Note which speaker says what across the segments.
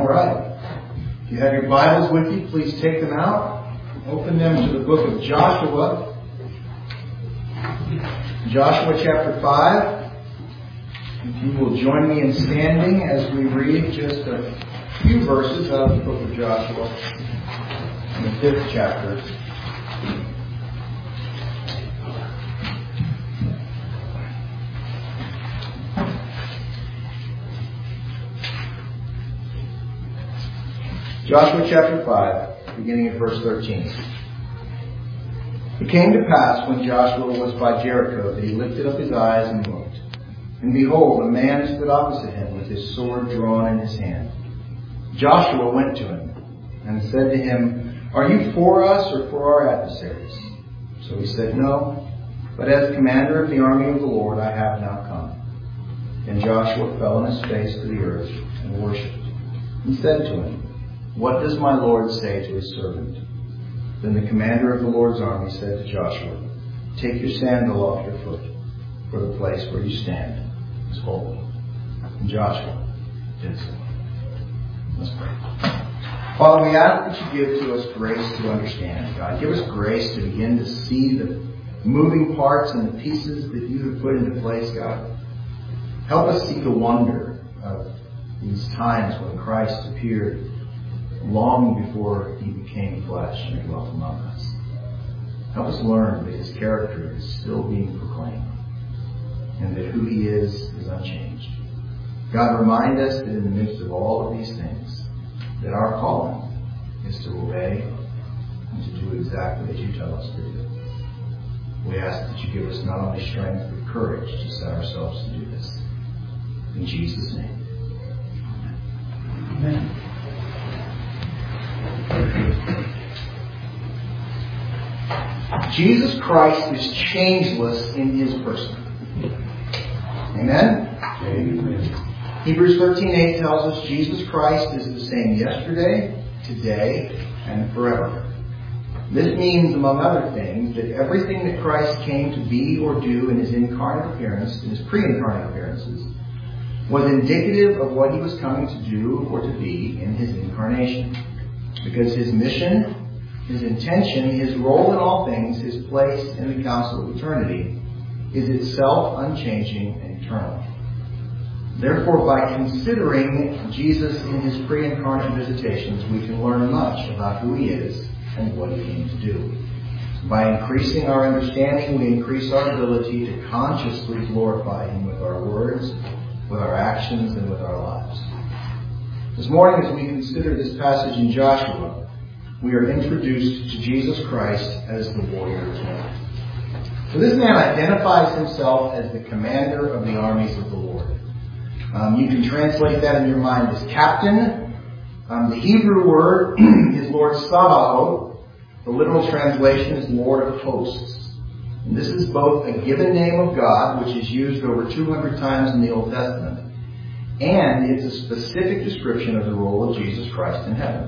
Speaker 1: All right. If you have your Bibles with you, please take them out. Open them to the book of Joshua. Joshua chapter 5. If you will join me in standing as we read just a few verses out of the book of Joshua in the 5th chapter. Joshua chapter 5, beginning at verse 13. It came to pass when Joshua was by Jericho that he lifted up his eyes and looked. And behold, a man stood opposite him with his sword drawn in his hand. Joshua went to him and said to him, "Are you for us or for our adversaries?" So he said, "No, but as commander of the army of the Lord I have now come." Then Joshua fell on his face to the earth and worshipped. He said to him, "What does my Lord say to his servant?" Then the commander of the Lord's army said to Joshua, "Take your sandal off your foot, for the place where you stand is holy." And Joshua did so. Let's pray. Father, we ask that you give to us grace to understand. God, give us grace to begin to see the moving parts and the pieces that you have put into place, God. Help us see the wonder of these times when Christ appeared long before he became flesh and dwelt among us. Help us learn that his character is still being proclaimed and that who he is unchanged. God, remind us that in the midst of all of these things, that our calling is to obey and to do exactly as you tell us to do. We ask that you give us not only strength but courage to set ourselves to do this. In Jesus' name. Amen. Jesus Christ is changeless in his person. Amen? Amen. Hebrews 13:8 tells us Jesus Christ is the same yesterday, today, and forever. This means, among other things, that everything that Christ came to be or do in his incarnate appearance, in his pre-incarnate appearances, was indicative of what he was coming to do or to be in his incarnation. Because his mission, his intention, his role in all things, his place in the council of eternity, is itself unchanging and eternal. Therefore, by considering Jesus in his pre-incarnate visitations, we can learn much about who he is and what he came to do. By increasing our understanding, we increase our ability to consciously glorify him with our words, with our actions, and with our lives. This morning, as we consider this passage in Joshua, we are introduced to Jesus Christ as the warrior king. So this man identifies himself as the commander of the armies of the Lord. You can translate that in your mind as captain. The Hebrew word is Lord Sabaoth. The literal translation is Lord of Hosts. And this is both a given name of God, which is used over 200 times in the Old Testament, and it's a specific description of the role of Jesus Christ in heaven.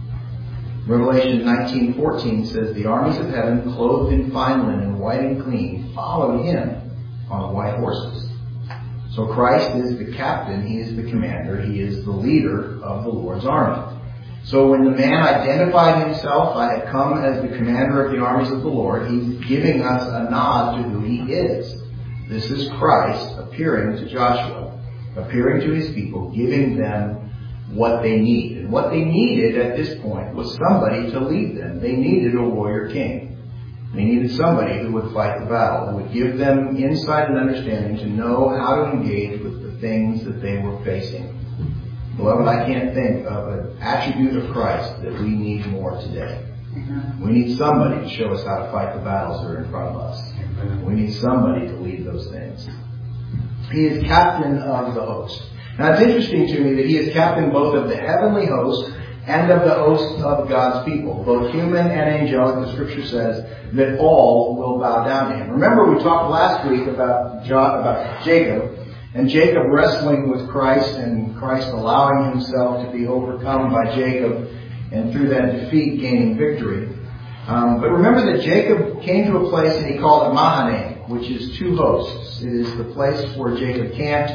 Speaker 1: Revelation 19:14 says, "The armies of heaven, clothed in fine linen, white and clean, followed him on white horses." So Christ is the captain, he is the commander, he is the leader of the Lord's army. So when the man identified himself, "I have come as the commander of the armies of the Lord," he's giving us a nod to who he is. This is Christ appearing to Joshua, appearing to his people, giving them what they need. And what they needed at this point was somebody to lead them. They needed a warrior king. They needed somebody who would fight the battle, who would give them insight and understanding to know how to engage with the things that they were facing. Beloved, I can't think of an attribute of Christ that we need more today. We need somebody to show us how to fight the battles that are in front of us. We need somebody to lead those things. He is captain of the host. Now it's interesting to me that he is captain both of the heavenly host and of the host of God's people, both human and angelic. The scripture says that all will bow down to him. Remember, we talked last week about Jacob, and Jacob wrestling with Christ, and Christ allowing himself to be overcome by Jacob, and through that defeat gaining victory. But remember that Jacob came to a place that he called a Mahanaim, which is two hosts. It is the place where Jacob camped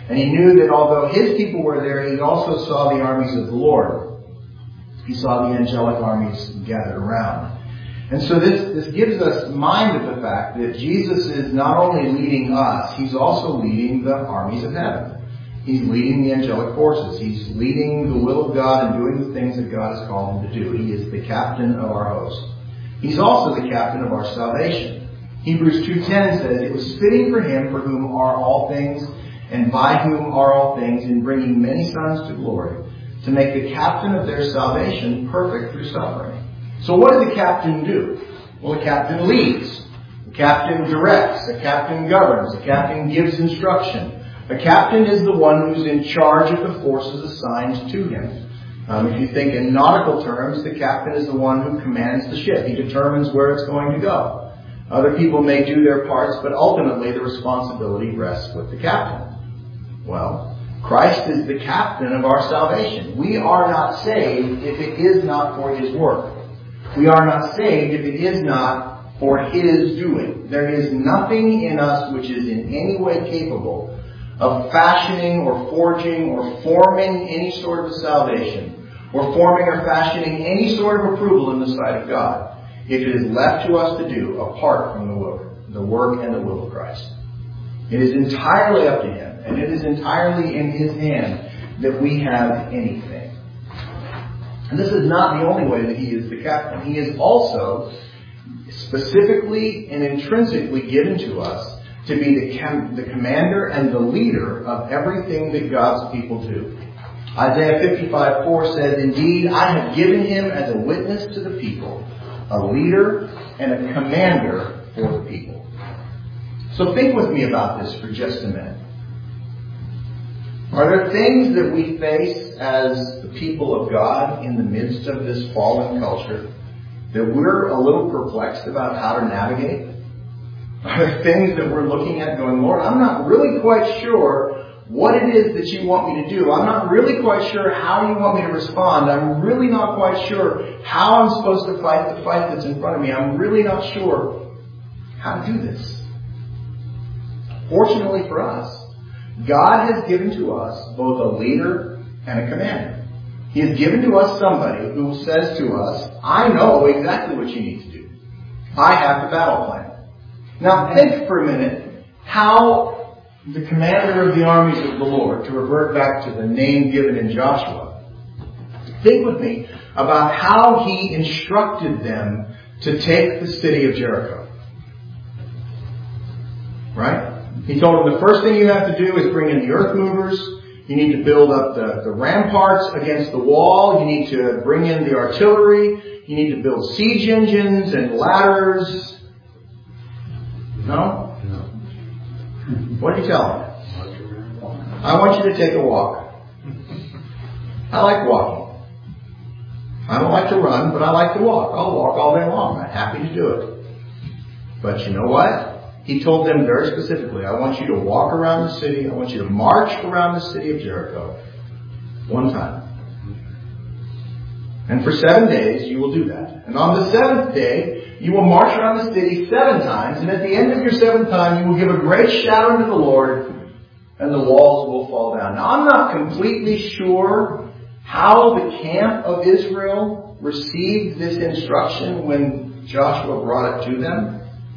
Speaker 1: And he knew that although his people were there, he also saw the armies of the Lord. He saw the angelic armies gathered around. And so this gives us mind of the fact that Jesus is not only leading us, he's also leading the armies of heaven. He's leading the angelic forces. He's leading the will of God and doing the things that God has called him to do. He is the captain of our host. He's also the captain of our salvation. Hebrews 2:10 says, "It was fitting for him for whom are all things, and by whom are all things, in bringing many sons to glory, to make the captain of their salvation perfect through suffering." So what does a captain do? Well, a captain leads. A captain directs. A captain governs. A captain gives instruction. A captain is the one who's in charge of the forces assigned to him. If you think in nautical terms, the captain is the one who commands the ship. He determines where it's going to go. Other people may do their parts, but ultimately the responsibility rests with the captain. Well, Christ is the captain of our salvation. We are not saved if it is not for his work. We are not saved if it is not for his doing. There is nothing in us which is in any way capable of fashioning or forging or forming any sort of salvation, or forming or fashioning any sort of approval in the sight of God, if it is left to us to do apart from the work and the will of Christ. It is entirely up to him, and it is entirely in his hand that we have anything. And this is not the only way that he is the captain. He is also specifically and intrinsically given to us to be the commander and the leader of everything that God's people do. Isaiah 55:4 says, "Indeed, I have given him as a witness to the people, a leader and a commander for the people." So think with me about this for just a minute. Are there things that we face as the people of God in the midst of this fallen culture that we're a little perplexed about how to navigate? Are there things that we're looking at going, "Lord, I'm not really quite sure what it is that you want me to do. I'm not really quite sure how you want me to respond. I'm really not quite sure how I'm supposed to fight the fight that's in front of me. I'm really not sure how to do this." Fortunately for us, God has given to us both a leader and a commander. He has given to us somebody who says to us, "I know exactly what you need to do. I have the battle plan." Now think for a minute how the commander of the armies of the Lord, to revert back to the name given in Joshua, think with me about how he instructed them to take the city of Jericho. Right? He told them the first thing you have to do is bring in the earth movers. You need to build up the ramparts against the wall. You need to bring in the artillery. You need to build siege engines and ladders. No? What did he tell them? I want you to take a walk. I like walking. I don't like to run, but I like to walk. I'll walk all day long. I'm happy to do it. But you know what? He told them very specifically, I want you to walk around the city. I want you to march around the city of Jericho one time. And for 7 days, you will do that. And on the 7th day, you will march around the city 7 times. And at the end of your 7th time, you will give a great shout unto the Lord, and the walls will fall down. Now, I'm not completely sure how the camp of Israel received this instruction when Joshua brought it to them.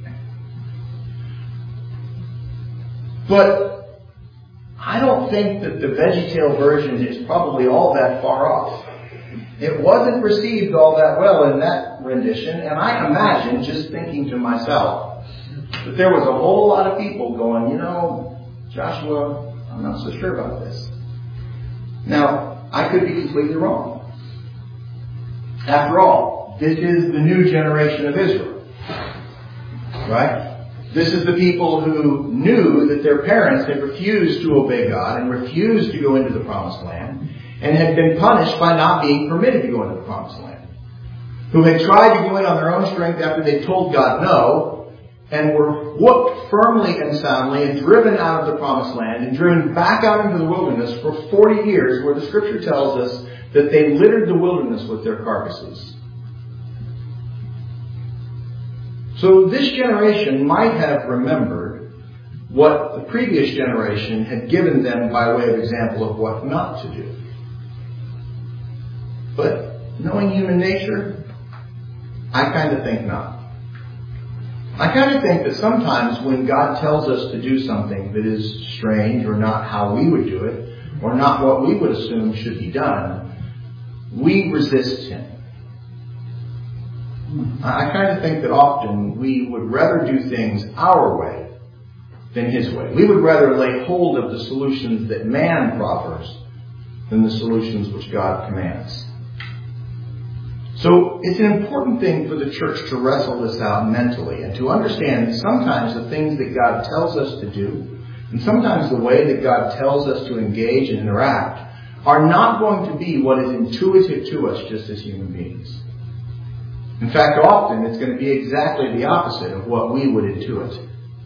Speaker 1: But I don't think that the VeggieTale version is probably all that far off. It wasn't received all that well in that rendition, and I imagine, just thinking to myself, that there was a whole lot of people going, Joshua, I'm not so sure about this. Now, I could be completely wrong. After all, this is the new generation of Israel. Right? This is the people who knew that their parents had refused to obey God and refused to go into the Promised Land, and had been punished by not being permitted to go into the Promised Land. Who had tried to go in on their own strength after they told God no, and were whooped firmly and soundly and driven out of the Promised Land and driven back out into the wilderness for 40 years, where the Scripture tells us that they littered the wilderness with their carcasses. So this generation might have remembered what the previous generation had given them by way of example of what not to do. But knowing human nature, I kind of think not. I kind of think that sometimes when God tells us to do something that is strange or not how we would do it, or not what we would assume should be done, we resist Him. I kind of think that often we would rather do things our way than His way. We would rather lay hold of the solutions that man proffers than the solutions which God commands. So it's an important thing for the church to wrestle this out mentally and to understand that sometimes the things that God tells us to do and sometimes the way that God tells us to engage and interact are not going to be what is intuitive to us just as human beings. In fact, often it's going to be exactly the opposite of what we would intuit.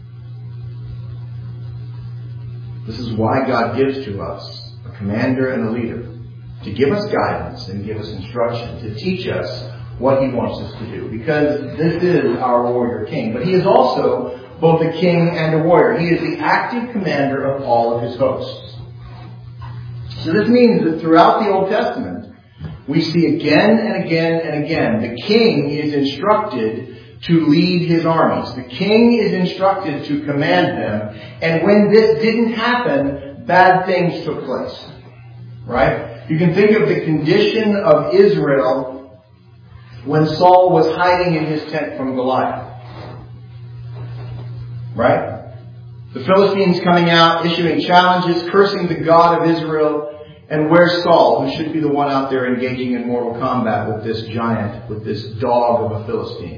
Speaker 1: This is why God gives to us a commander and a leader, to give us guidance and give us instruction, to teach us what He wants us to do. Because this is our warrior king. But He is also both a king and a warrior. He is the active commander of all of His hosts. So this means that throughout the Old Testament, we see again and again and again, the king is instructed to lead his armies. The king is instructed to command them. And when this didn't happen, bad things took place. Right? You can think of the condition of Israel when Saul was hiding in his tent from Goliath. Right? The Philistines coming out, issuing challenges, cursing the God of Israel. And where's Saul, who should be the one out there engaging in mortal combat with this giant, with this dog of a Philistine?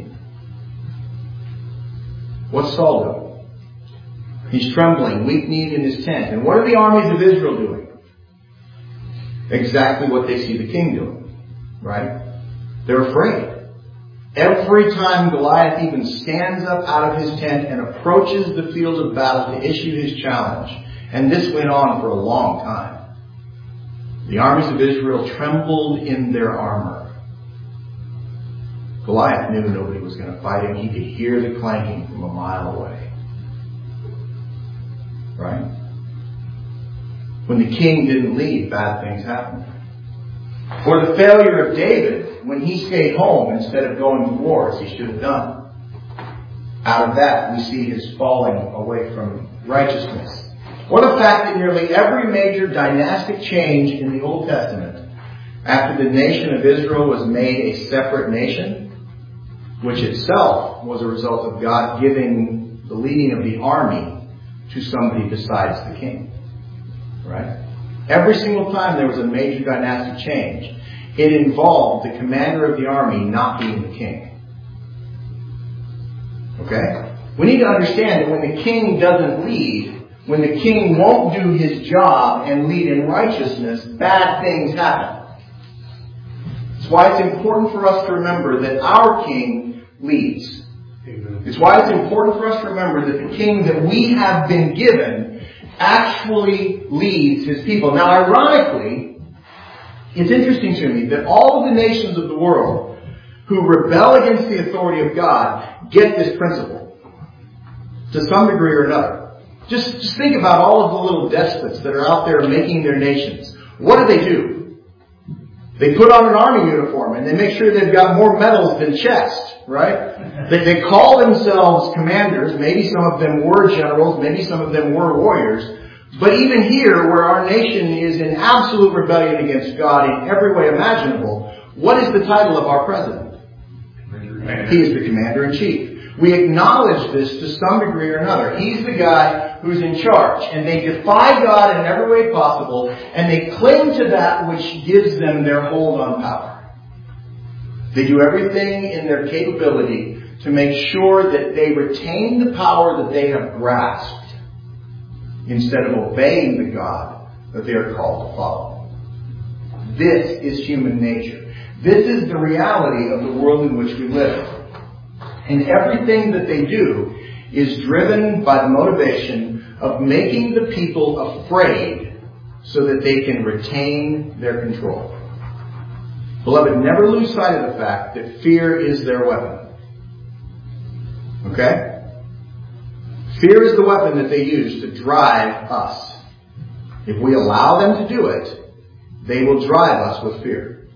Speaker 1: What's Saul doing? He's trembling, weak-kneed in his tent. And what are the armies of Israel doing? Exactly what they see the king doing. Right? They're afraid. Every time Goliath even stands up out of his tent and approaches the field of battle to issue his challenge, and this went on for a long time, the armies of Israel trembled in their armor. Goliath knew nobody was going to fight him. He could hear the clanking from a mile away. Right? When the king didn't lead, bad things happened. Or the failure of David when he stayed home instead of going to war as he should have done. Out of that, we see his falling away from righteousness. Or the fact that nearly every major dynastic change in the Old Testament, after the nation of Israel was made a separate nation, which itself was a result of God giving the leading of the army to somebody besides the king. Right? Every single time there was a major dynastic change, it involved the commander of the army not being the king. Okay? We need to understand that when the king doesn't lead, when the king won't do his job and lead in righteousness, bad things happen. That's why it's important for us to remember that our king leads. It's why it's important for us to remember that the king that we have been given actually leads his people. Now, ironically, it's interesting to me that all of the nations of the world who rebel against the authority of God get this principle to some degree or another. Just think about all of the little despots that are out there making their nations. What do? They put on an army uniform and they make sure they've got more medals than chest, right? They call themselves commanders. Maybe some of them were generals. Maybe some of them were warriors. But even here, where our nation is in absolute rebellion against God in every way imaginable, what is the title of our president? He is the commander-in-chief. We acknowledge this to some degree or another. He's the guy who's in charge. And they defy God in every way possible. And they cling to that which gives them their hold on power. They do everything in their capability to make sure that they retain the power that they have grasped, instead of obeying the God that they are called to follow. This is human nature. This is the reality of the world in which we live. And everything that they do is driven by the motivation of making the people afraid so that they can retain their control. Beloved, never lose sight of the fact that fear is their weapon. Okay? Fear is the weapon that they use to drive us. If we allow them to do it, they will drive us with fear.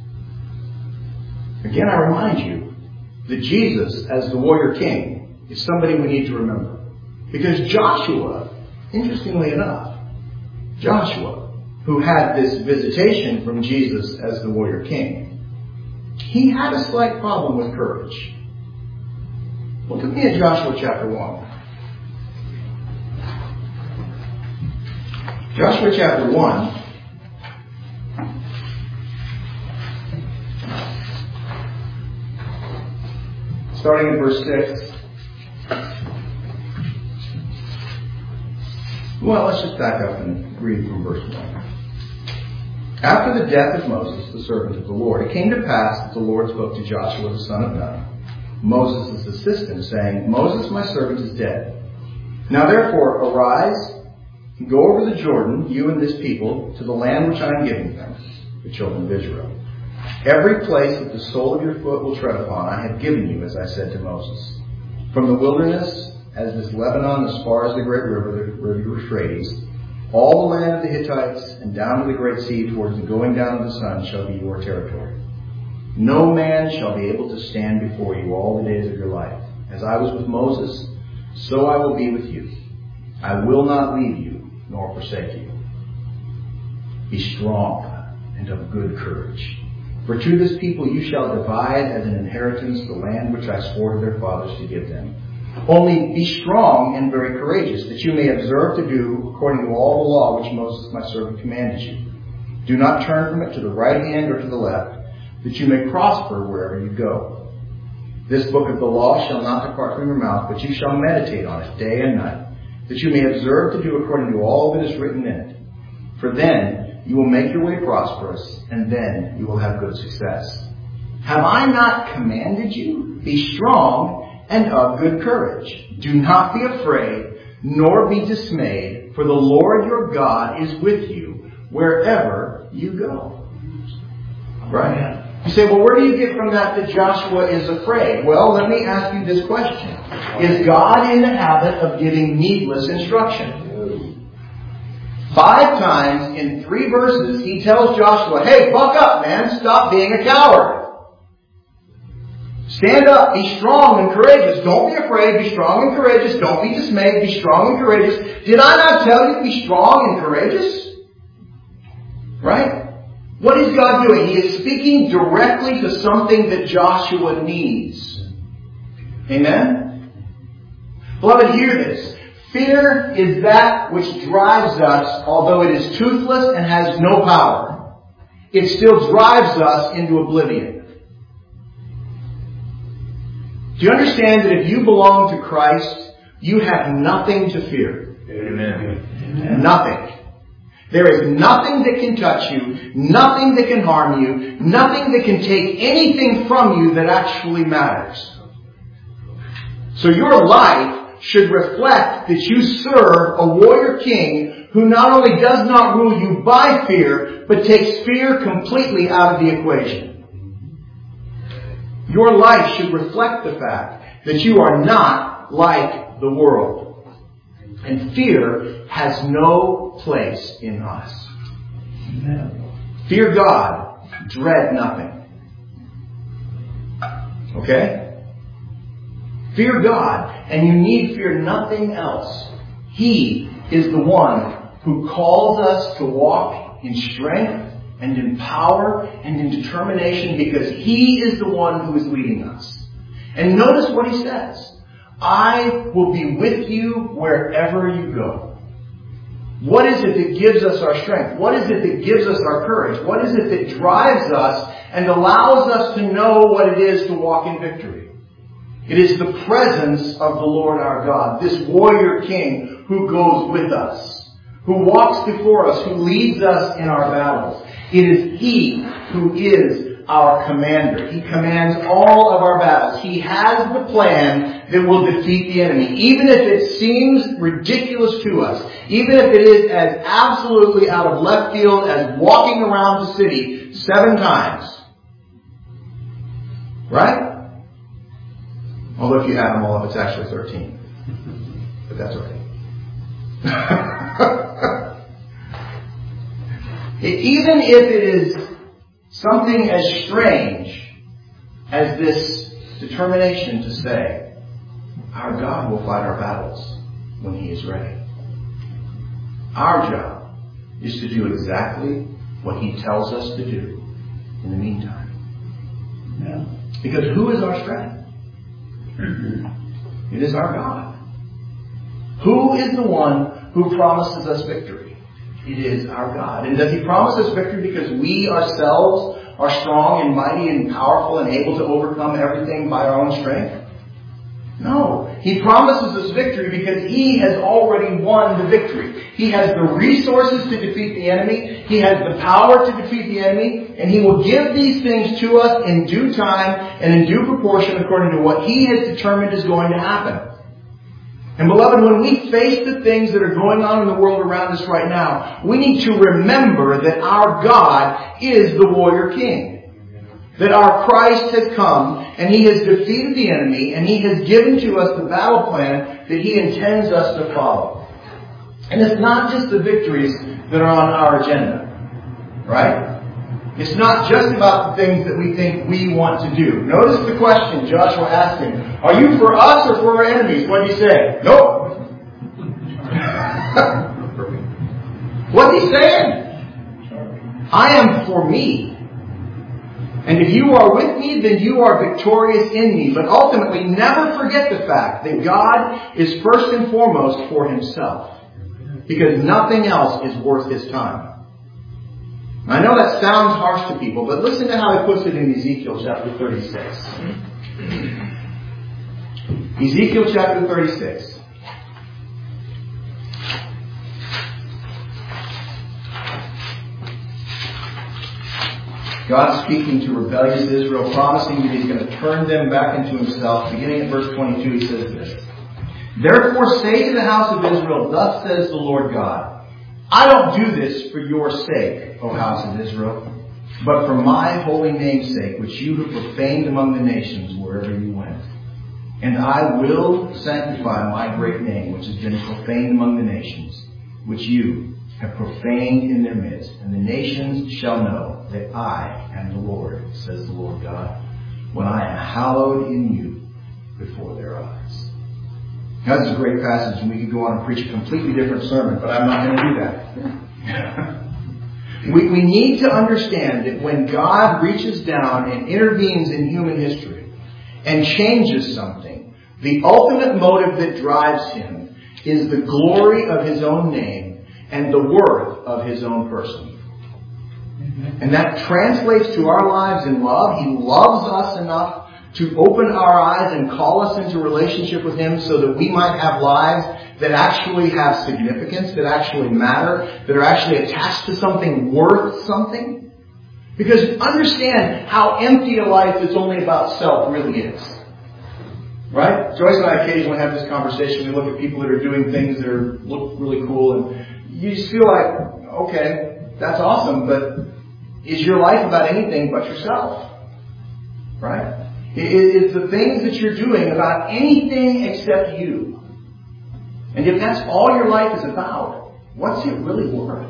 Speaker 1: Again, I remind you that Jesus, as the warrior king, is somebody we need to remember. Because Joshua, interestingly enough, Joshua, who had this visitation from Jesus as the warrior king, he had a slight problem with courage. Look at me at Joshua chapter 1. Joshua chapter 1. Starting in verse 6. Well, let's just back up and read from verse 1. After the death of Moses, the servant of the Lord, it came to pass that the Lord spoke to Joshua the son of Nun, Moses' assistant, saying, Moses, my servant, is dead. Now therefore, arise, and go over the Jordan, you and this people, to the land which I am giving them, the children of Israel. Every place that the sole of your foot will tread upon, I have given you, as I said to Moses. From the wilderness, as is Lebanon, as far as the great river, the river Euphrates, all the land of the Hittites, and down to the great sea towards the going down of the sun shall be your territory. No man shall be able to stand before you all the days of your life. As I was with Moses, so I will be with you. I will not leave you, nor forsake you. Be strong and of good courage. For to this people you shall divide as an inheritance the land which I swore to their fathers to give them. Only be strong and very courageous, that you may observe to do according to all the law which Moses my servant commanded you. Do not turn from it to the right hand or to the left, that you may prosper wherever you go. This book of the law shall not depart from your mouth, but you shall meditate on it day and night, that you may observe to do according to all that is written in it. For then you will make your way prosperous, and then you will have good success. Have I not commanded you? Be strong and of good courage. Do not be afraid, nor be dismayed, for the Lord your God is with you wherever you go. Right? You say, well, where do you get from that Joshua is afraid? Well, let me ask you this question. Is God in the habit of giving needless instruction? 5 times in 3 verses, he tells Joshua, hey, buck up, man. Stop being a coward. Stand up, be strong and courageous. Don't be afraid, be strong and courageous. Don't be dismayed, be strong and courageous. Did I not tell you to be strong and courageous? Right? What is God doing? He is speaking directly to something that Joshua needs. Amen? Beloved, hear this. Fear is that which drives us, although it is toothless and has no power. It still drives us into oblivion. Do you understand that if you belong to Christ, you have nothing to fear? Amen. Nothing. There is nothing that can touch you, nothing that can harm you, nothing that can take anything from you that actually matters. So your life should reflect that you serve a warrior king who not only does not rule you by fear, but takes fear completely out of the equation. Your life should reflect the fact that you are not like the world. And fear has no place in us. Fear God, dread nothing. Okay? Fear God, and you need fear nothing else. He is the one who calls us to walk in strength and in power and in determination, because He is the one who is leading us. And notice what He says. I will be with you wherever you go. What is it that gives us our strength? What is it that gives us our courage? What is it that drives us and allows us to know what it is to walk in victory? It is the presence of the Lord our God, this warrior king who goes with us, who walks before us, who leads us in our battles. It is He who is our commander. He commands all of our battles. He has the plan that will defeat the enemy. Even if it seems ridiculous to us, even if it is as absolutely out of left field as walking around the city 7 times. Right? Although if you add them all up, it's actually 13. But that's okay. Even if it is something as strange as this determination to say, our God will fight our battles when He is ready. Our job is to do exactly what He tells us to do in the meantime. Yeah. Because who is our strength? It is our God. Who is the one who promises us victory? It is our God. And does He promise us victory because we ourselves are strong and mighty and powerful and able to overcome everything by our own strength? No. He promises us victory because He has already won the victory. He has the resources to defeat the enemy. He has the power to defeat the enemy. And He will give these things to us in due time and in due proportion according to what He has determined is going to happen. And beloved, when we face the things that are going on in the world around us right now, we need to remember that our God is the warrior king. That our Christ has come and He has defeated the enemy and He has given to us the battle plan that He intends us to follow. And it's not just the victories that are on our agenda. Right? It's not just about the things that we think we want to do. Notice the question Joshua asked him. Are you for us or for our enemies? What did he say? Nope. What's he saying? I am for me. And if you are with me, then you are victorious in me. But ultimately, never forget the fact that God is first and foremost for Himself. Because nothing else is worth His time. I know that sounds harsh to people, but listen to how He puts it in Ezekiel chapter 36. Ezekiel chapter 36. God speaking to rebellious Israel, promising that He's going to turn them back into Himself. Beginning at verse 22, He says this. Therefore say to the house of Israel, thus says the Lord God, I don't do this for your sake, O house of Israel, but for my holy name's sake, which you have profaned among the nations wherever you went. And I will sanctify my great name, which has been profaned among the nations, which you have profaned in their midst. And the nations shall know that I am the Lord, says the Lord God, when I am hallowed in you before their eyes. Now, this is a great passage, and we could go on and preach a completely different sermon, but I'm not going to do that. We need to understand that when God reaches down and intervenes in human history and changes something, the ultimate motive that drives Him is the glory of His own name and the worth of His own person. And that translates to our lives in love. He loves us enough to open our eyes and call us into relationship with Him so that we might have lives that actually have significance, that actually matter, that are actually attached to something worth something. Because understand how empty a life that's only about self really is. Right? Joyce and I occasionally have this conversation. We look at people that are doing things that look really cool, and you just feel like, okay, that's awesome, but is your life about anything but yourself? Right? Is the things that you're doing about anything except you? And if that's all your life is about, what's it really worth?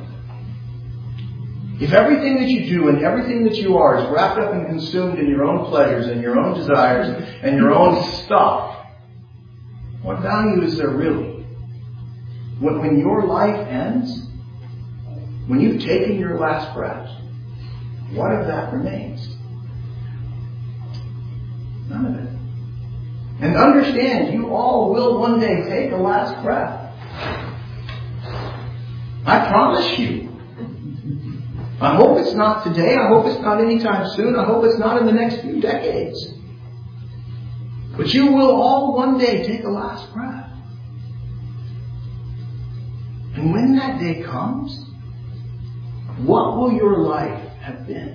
Speaker 1: If everything that you do and everything that you are is wrapped up and consumed in your own pleasures and your own desires and your own stuff, what value is there really? When your life ends, when you've taken your last breath, what of that remains? None of it. And understand, you all will one day take a last breath. I promise you. I hope it's not today. I hope it's not anytime soon. I hope it's not in the next few decades. But you will all one day take a last breath. And when that day comes, what will your life have been?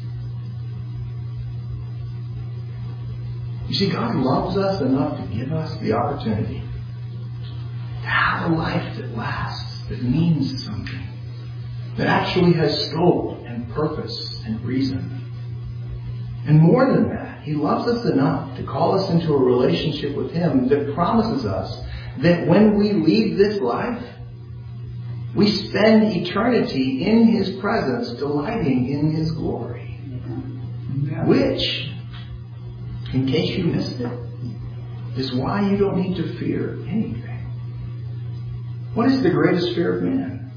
Speaker 1: You see, God loves us enough to give us the opportunity to have a life that lasts, that means something, that actually has scope and purpose and reason. And more than that, He loves us enough to call us into a relationship with Him that promises us that when we leave this life, we spend eternity in His presence, delighting in His glory. Which, in case you missed it, is why you don't need to fear anything. What is the greatest fear of man?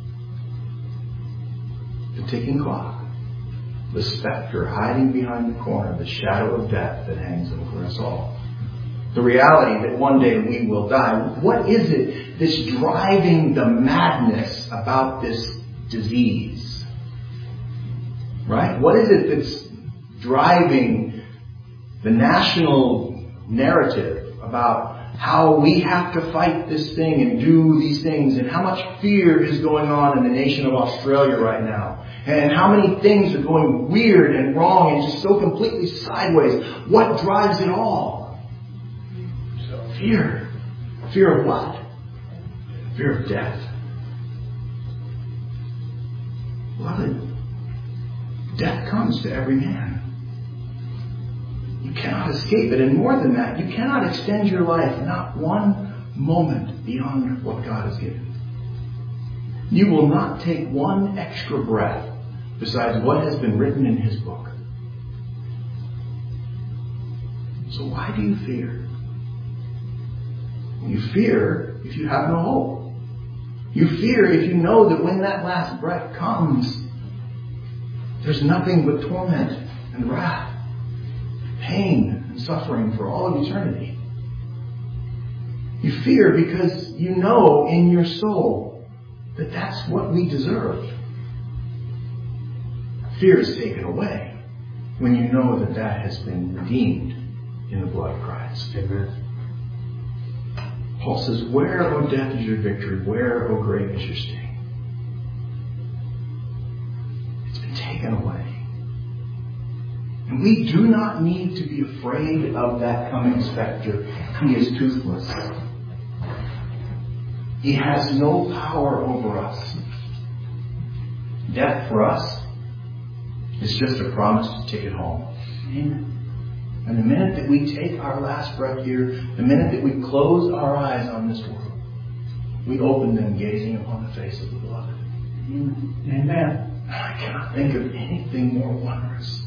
Speaker 1: The ticking clock. The specter hiding behind the corner, the shadow of death that hangs over us all. The reality that one day we will die. What is it that's driving the madness about this disease? Right? What is it that's driving the national narrative about how we have to fight this thing and do these things, and how much fear is going on in the nation of Australia right now, and how many things are going weird and wrong and just so completely sideways? What drives it all? Fear. Fear of what? Fear of death. Beloved, death comes to every man. You cannot escape it. And more than that, you cannot extend your life not one moment beyond what God has given. You will not take one extra breath besides what has been written in His book. So why do you fear? You fear if you have no hope. You fear if you know that when that last breath comes, there's nothing but torment and wrath, pain and suffering for all of eternity. You fear because you know in your soul that that's what we deserve. Fear is taken away when you know that that has been redeemed in the blood of Christ. Amen. Paul says, where, O death, is your victory? Where, O grave, is your sting? It's been taken away. And we do not need to be afraid of that coming specter. He is toothless. He has no power over us. Death for us is just a promised ticket home. Amen. And the minute that we take our last breath here, the minute that we close our eyes on this world, we open them gazing upon the face of the beloved. Amen. I cannot think of anything more wondrous.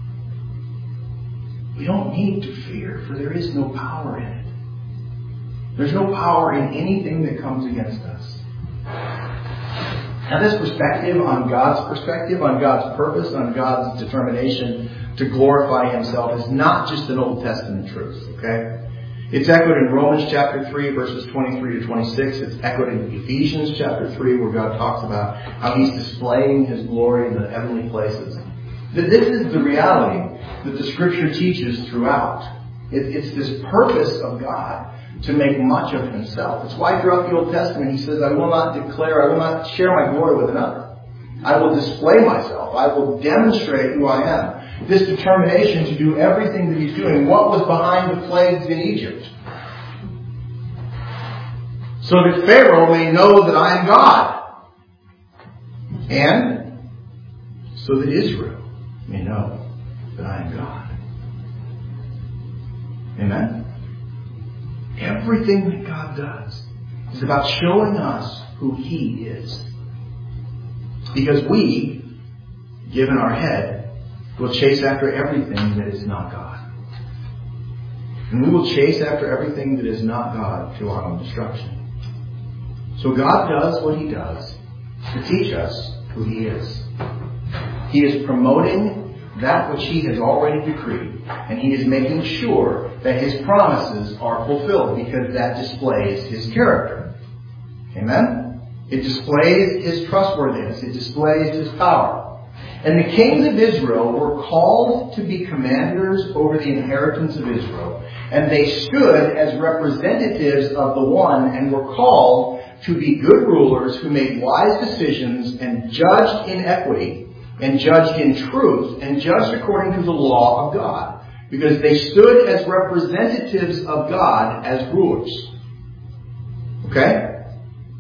Speaker 1: We don't need to fear, for there is no power in it. There's no power in anything that comes against us. Now, this perspective on God's purpose, on God's determination to glorify Himself is not just an Old Testament truth, okay? It's echoed in Romans chapter 3, verses 23 to 26. It's echoed in Ephesians chapter 3, where God talks about how He's displaying His glory in the heavenly places. This is the reality that the Scripture teaches throughout. It's this purpose of God to make much of Himself. It's why throughout the Old Testament He says, I will not share my glory with another. I will display myself. I will demonstrate who I am. This determination to do everything that He's doing. What was behind the plagues in Egypt? So that Pharaoh may know that I am God. And so that Israel may know that I am God. Amen? Everything that God does is about showing us who He is. Because we, given our head, will chase after everything that is not God. And we will chase after everything that is not God to our own destruction. So God does what He does to teach us who He is. He is promoting that which He has already decreed. And He is making sure that His promises are fulfilled, because that displays His character. Amen? It displays His trustworthiness. It displays His power. And the kings of Israel were called to be commanders over the inheritance of Israel. And they stood as representatives of the One and were called to be good rulers who made wise decisions and judged in equity and judged in truth and judged according to the law of God. Because they stood as representatives of God as rulers. Okay?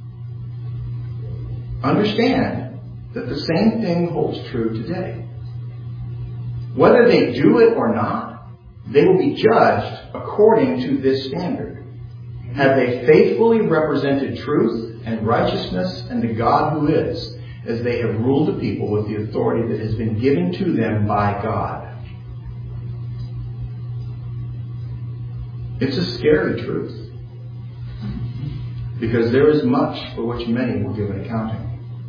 Speaker 1: Understand that the same thing holds true today. Whether they do it or not, they will be judged according to this standard. have they faithfully represented truth and righteousness and the God who is, as they have ruled the people with the authority that has been given to them by God. It's a scary truth, because there is much for which many will give an accounting.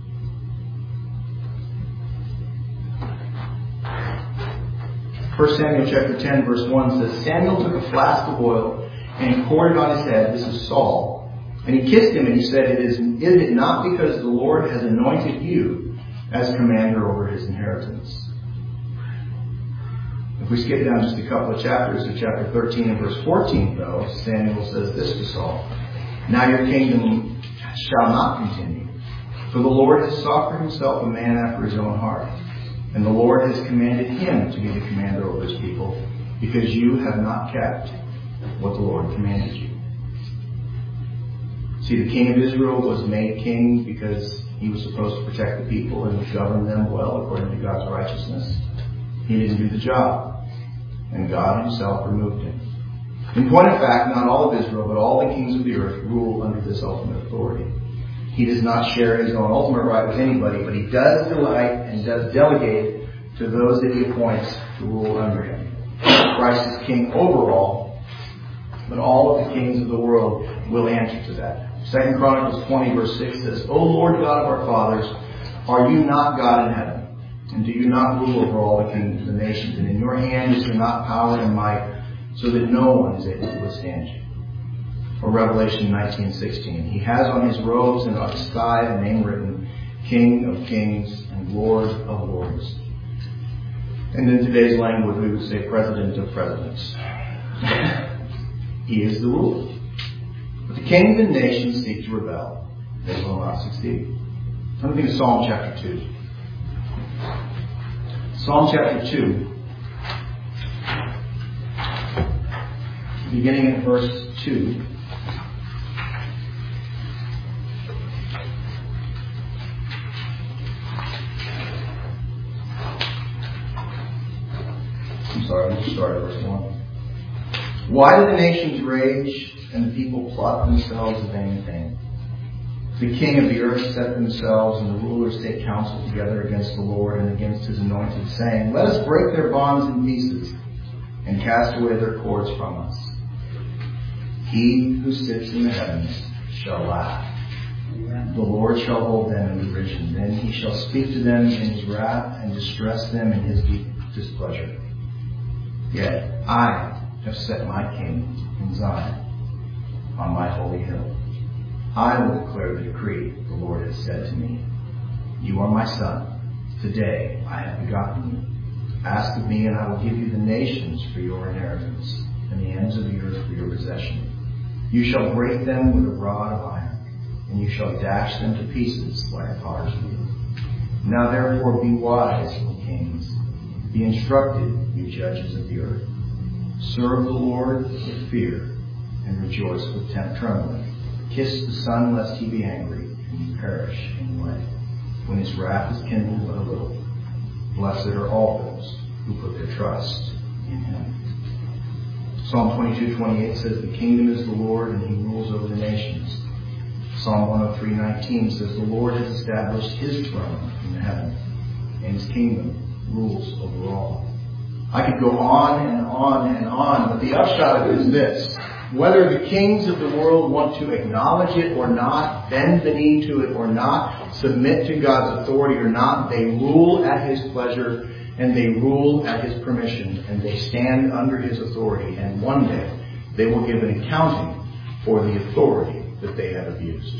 Speaker 1: 1 Samuel chapter 10 verse 1 says, Samuel took a flask of oil and he poured it on his head. This is Saul. And he kissed him and he said, Is it not because the Lord has anointed you as commander over his inheritance? If we skip down just a couple of chapters to chapter 13 and verse 14, though, Samuel says this to Saul, Now your kingdom shall not continue, for the Lord has sought for himself a man after his own heart. And the Lord has commanded him to be the commander over his people, because you have not kept what the Lord commanded you. See, the king of Israel was made king because he was supposed to protect the people and govern them well according to God's righteousness. He didn't do the job, and God himself removed him. In point of fact, not all of Israel, but all the kings of the earth rule under this ultimate authority. He does not share his own ultimate right with anybody, but he does delight and does delegate to those that he appoints to rule under him. Christ is king over all, but all of the kings of the world will answer to that. 2 Chronicles 20 verse 6 says, O Lord God of our fathers, are you not God in heaven? And do you not rule over all the kingdoms of the nations? And in your hand is there not power and might, so that no one is able to withstand you? Or Revelation 19:16. He has on his robes and on his thigh a name written, King of Kings and Lord of Lords. And in today's language we would say President of Presidents. He is the ruler. But the kings and nations seek to rebel. They will not succeed. Turn to Psalm chapter 2. Psalm chapter 2. Beginning in verse 2. We'll start at verse 1. Why do the nations rage and the people plot themselves a vain thing? The king of the earth set themselves and the rulers take counsel together against the Lord and against his anointed, saying, Let us break their bonds in pieces and cast away their cords from us. He who sits in the heavens shall laugh. The Lord shall hold them in derision. Then he shall speak to them in his wrath and distress them in his deep displeasure. Yet I have set my king in Zion, on my holy hill. I will declare the decree the Lord has said to me. You are my son. Today I have begotten you. Ask of me, and I will give you the nations for your inheritance, and the ends of the earth for your possession. You shall break them with a rod of iron, and you shall dash them to pieces like a potter's wheel. Now therefore be wise, O kings. Be instructed, you judges of the earth. Serve the Lord with fear, and rejoice with trembling. Kiss the Son, lest he be angry, and you perish in the way, when his wrath is kindled but a little. Blessed are all those who put their trust in him. Psalm 22:28 says, The kingdom is the Lord, and he rules over the nations. Psalm 103:19 says, The Lord has established his throne in heaven, and his kingdom rules over all. I could go on and on and on, but the upshot of it is this. Whether the kings of the world want to acknowledge it or not, bend the knee to it or not, submit to God's authority or not, they rule at his pleasure and they rule at his permission and they stand under his authority. And one day they will give an accounting for the authority that they have abused.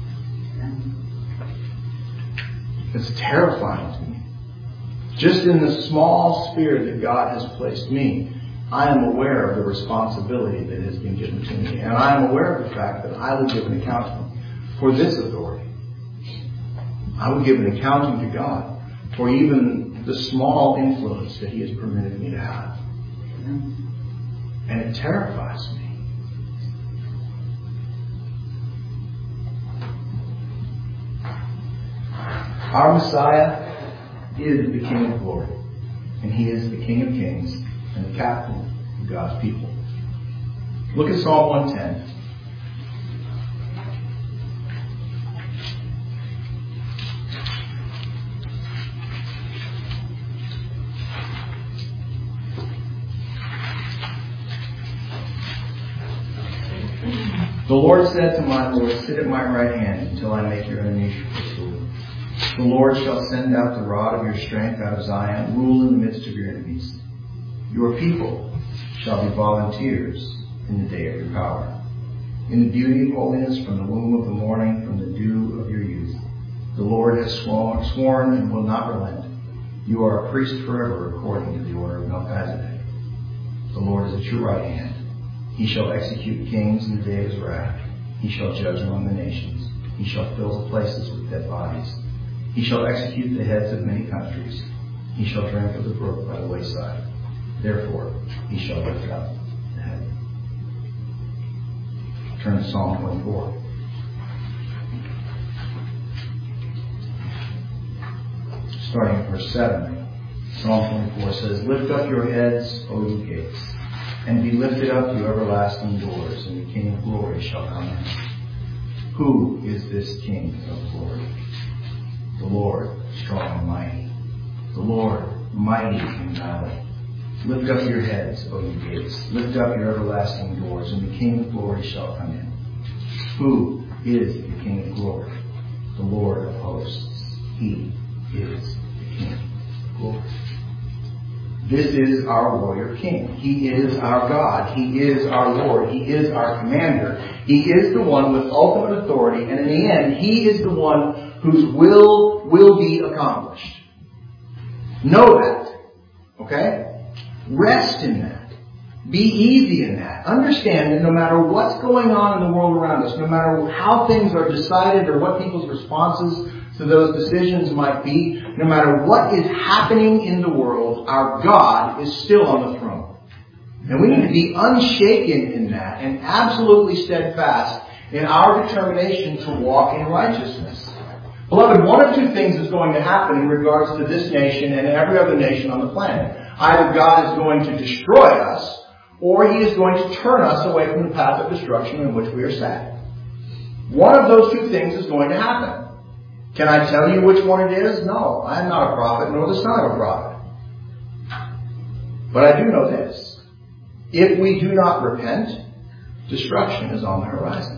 Speaker 1: It's terrifying to me. Just in the small sphere that God has placed me, I am aware of the responsibility that has been given to me. And I am aware of the fact that I will give an accounting for this authority. I will give an accounting to God for even the small influence that he has permitted me to have. And it terrifies me. Our Messiah is the King of glory, and he is the King of kings and the captain of God's people. Look at Psalm 110. The Lord said to my Lord, sit at my right hand until I make your enemies your footstool. The Lord shall send out the rod of your strength out of Zion, rule in the midst of your enemies. Your people shall be volunteers in the day of your power. In the beauty of holiness, from the womb of the morning, from the dew of your youth. The Lord has sworn and will not relent. You are a priest forever according to the order of Melchizedek. The Lord is at your right hand. He shall execute kings in the day of his wrath. He shall judge among the nations. He shall fill the places with dead bodies. He shall execute the heads of many countries. He shall drink of the brook by the wayside. Therefore, he shall lift up the head. Turn to Psalm 24. Starting at verse 7. Psalm 24 says, lift up your heads, O ye gates, and be lifted up, you everlasting doors, and the King of glory shall come in. Who is this King of glory? The Lord, strong and mighty. The Lord, mighty in battle. Lift up your heads, O ye gates. Lift up your everlasting doors, and the King of glory shall come in. Who is the King of glory? The Lord of hosts. He is the King of glory. This is our warrior king. He is our God. He is our Lord. He is our commander. He is the one with ultimate authority, and in the end, he is the one whose will be accomplished. Know that. Okay? Rest in that. Be easy in that. Understand that no matter what's going on in the world around us, no matter how things are decided or what people's responses to those decisions might be, no matter what is happening in the world, our God is still on the throne. And we need to be unshaken in that and absolutely steadfast in our determination to walk in righteousness. Beloved, one of two things is going to happen in regards to this nation and every other nation on the planet. Either God is going to destroy us, or he is going to turn us away from the path of destruction in which we are set. One of those two things is going to happen. Can I tell you which one it is? No, I am not a prophet, nor the son of a prophet. But I do know this. If we do not repent, destruction is on the horizon.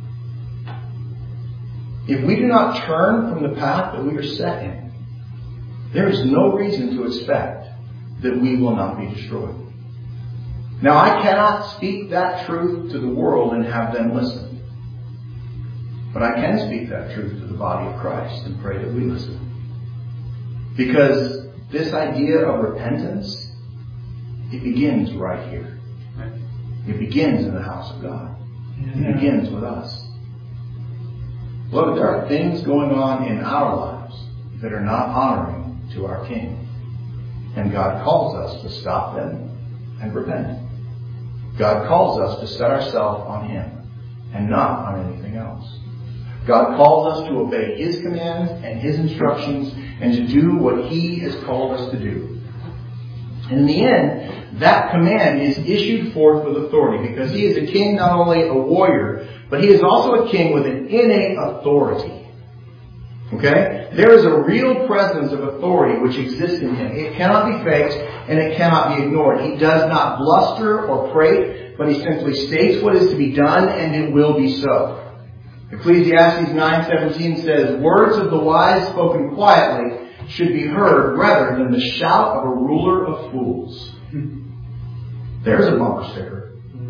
Speaker 1: If we do not turn from the path that we are set in, there is no reason to expect that we will not be destroyed. Now, I cannot speak that truth to the world and have them listen. But I can speak that truth to the body of Christ and pray that we listen. Because this idea of repentance, it begins right here. It begins in the house of God. It begins with us. Beloved, there are things going on in our lives that are not honoring to our King. And God calls us to stop them and repent. God calls us to set ourselves on him and not on anything else. God calls us to obey his commands and his instructions and to do what he has called us to do. And in the end, that command is issued forth with authority because he is a king, not only a warrior, but he is also a king with an innate authority. Okay? There is a real presence of authority which exists in him. It cannot be faked and it cannot be ignored. He does not bluster or prate, but he simply states what is to be done and it will be so. Ecclesiastes 9:17 says, words of the wise spoken quietly should be heard rather than the shout of a ruler of fools. There's a bumper sticker.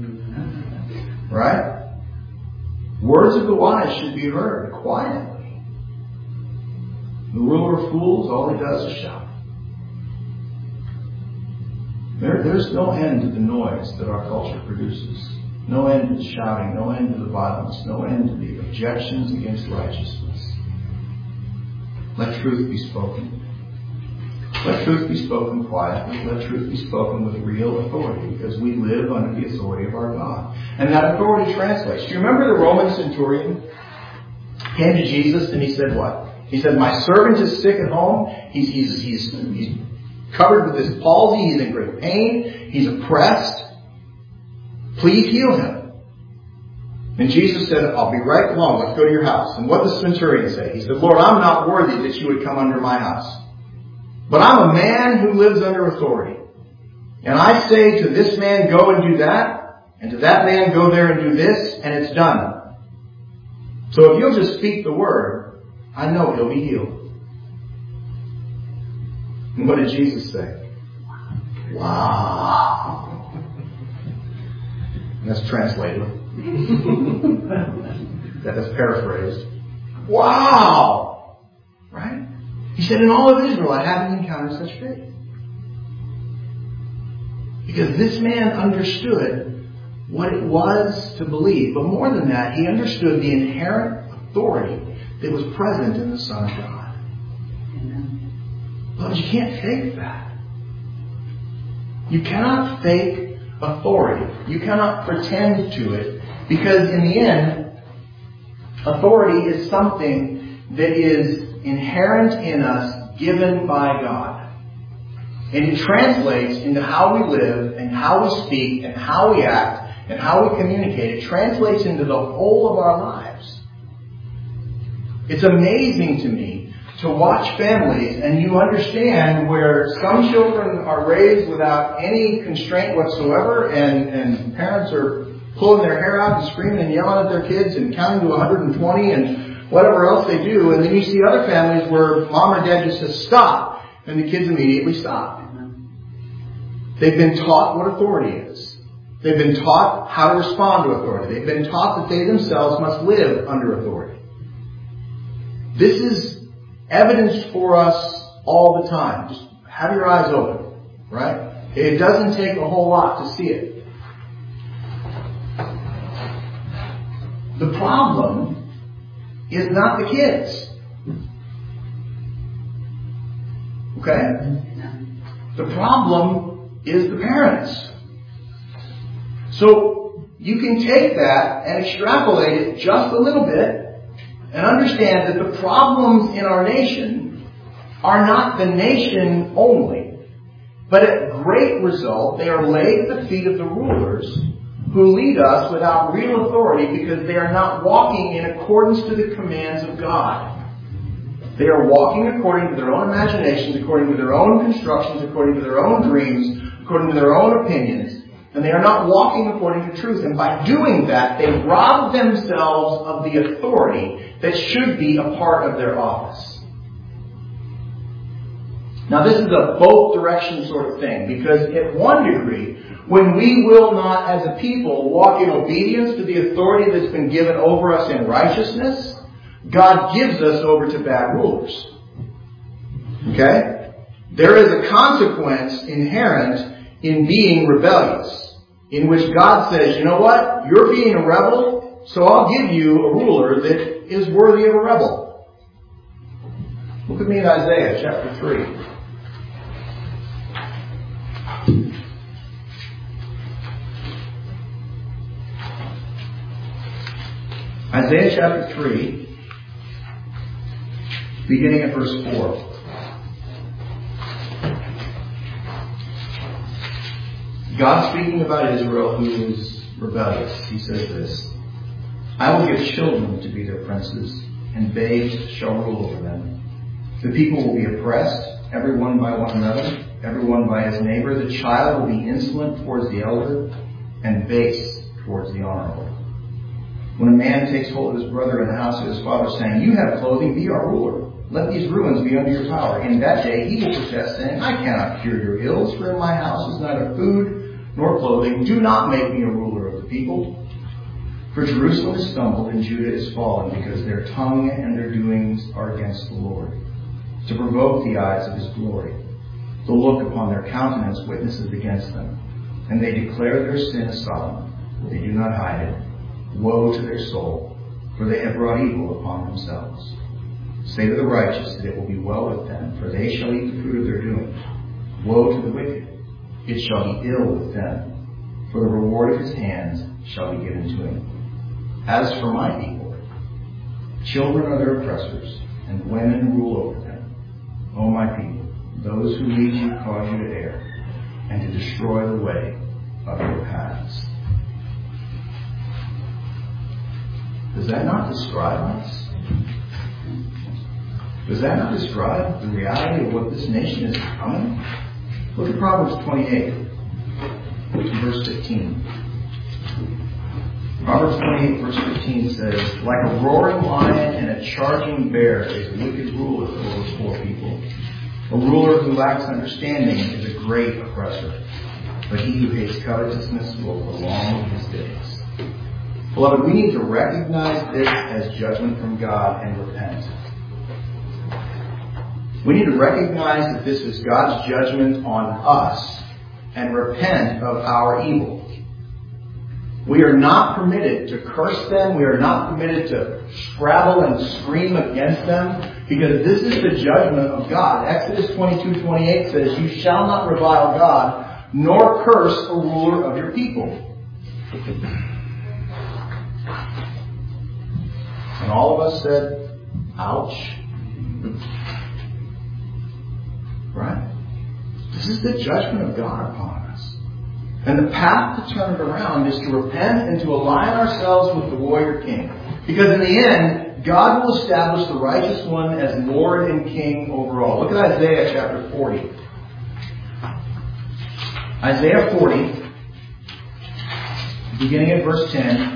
Speaker 1: Right? Words of the wise should be heard quietly. The ruler of fools, all he does is shout. There's no end to the noise that our culture produces. No end to the shouting, no end to the violence, no end to the objections against righteousness. Let truth be spoken. Let truth be spoken quietly. Let truth be spoken with real authority because we live under the authority of our God. And that authority translates. Do you remember the Roman centurion came to Jesus and he said what? He said, my servant is sick at home. He's covered with his palsy. He's in great pain. He's oppressed. Please heal him. And Jesus said, I'll be right along. Let's go to your house. And what does the centurion say? He said, Lord, I'm not worthy that you would come under my house. But I'm a man who lives under authority. And I say to this man, go and do that. And to that man, go there and do this. And it's done. So if you'll just speak the word, I know he'll be healed. And what did Jesus say? Wow. And that's translated. That is paraphrased. Wow. Right? He said, in all of Israel, I haven't encountered such faith. Because this man understood what it was to believe. But more than that, he understood the inherent authority that was present in the Son of God. But you can't fake that. You cannot fake authority. You cannot pretend to it. Because in the end, authority is something that is inherent in us, given by God. And it translates into how we live and how we speak and how we act and how we communicate. It translates into the whole of our lives. It's amazing to me to watch families and you understand where some children are raised without any constraint whatsoever and parents are pulling their hair out and screaming and yelling at their kids and counting to 120 and whatever else they do. And then you see other families where mom or dad just says stop and the kids immediately stop. They've been taught what authority is. They've been taught how to respond to authority. They've been taught that they themselves must live under authority. This is evidence for us all the time. Just have your eyes open, right? It doesn't take a whole lot to see it. The problem is not the kids. Okay? The problem is the parents. So you can take that and extrapolate it just a little bit and understand that the problems in our nation are not the nation only, but at great result they are laid at the feet of the rulers who lead us without real authority because they are not walking in accordance to the commands of God. They are walking according to their own imaginations, according to their own constructions, according to their own dreams, according to their own opinions. And they are not walking according to truth. And by doing that, they rob themselves of the authority that should be a part of their office. Now this is a both direction sort of thing. Because at one degree, when we will not as a people walk in obedience to the authority that's been given over us in righteousness, God gives us over to bad rulers. Okay? There is a consequence inherent in being rebellious, in which God says, you know what? You're being a rebel, so I'll give you a ruler that is worthy of a rebel. Look at me in Isaiah chapter 3. Isaiah chapter 3, beginning at verse 4. God speaking about Israel who is rebellious, he says this, I will give children to be their princes, and babes shall rule over them. The people will be oppressed, everyone by one another, everyone by his neighbor. The child will be insolent towards the elder, and base towards the honorable. When a man takes hold of his brother in the house of his father, saying, you have clothing, be our ruler. Let these ruins be under your power. In that day he will protest, saying, I cannot cure your ills, for in my house is neither food nor clothing. Do not make me a ruler of the people. For Jerusalem has stumbled and Judah is fallen, because their tongue and their doings are against the Lord, to provoke the eyes of his glory. The look upon their countenance witnesses against them, and they declare their sin as solemn. They do not hide it. Woe to their soul, for they have brought evil upon themselves. Say to the righteous that it will be well with them, for they shall eat the fruit of their doing. Woe to the wicked, it shall be ill with them, for the reward of his hands shall be given to him. As for my people, children are their oppressors, and women rule over them. O my people, those who lead you cause you to err, and to destroy the way of your paths. Does that not describe us? Does that not describe the reality of what this nation is becoming? Look at Proverbs 28, verse 15. Proverbs 28 verse 15 says, like a roaring lion and a charging bear is a wicked ruler over poor people. A ruler who lacks understanding is a great oppressor, but he who hates covetousness will prolong his days. Beloved, we need to recognize this as judgment from God and repent. We need to recognize that this is God's judgment on us and repent of our evil. We are not permitted to curse them. We are not permitted to scrabble and scream against them, because this is the judgment of God. Exodus 22:28 says, you shall not revile God, nor curse a ruler of your people. And all of us said, ouch. Right? This is the judgment of God upon us. And the path to turn it around is to repent and to align ourselves with the warrior king. Because in the end, God will establish the righteous one as Lord and King over all. Look at Isaiah chapter 40. Isaiah 40, beginning at verse 10.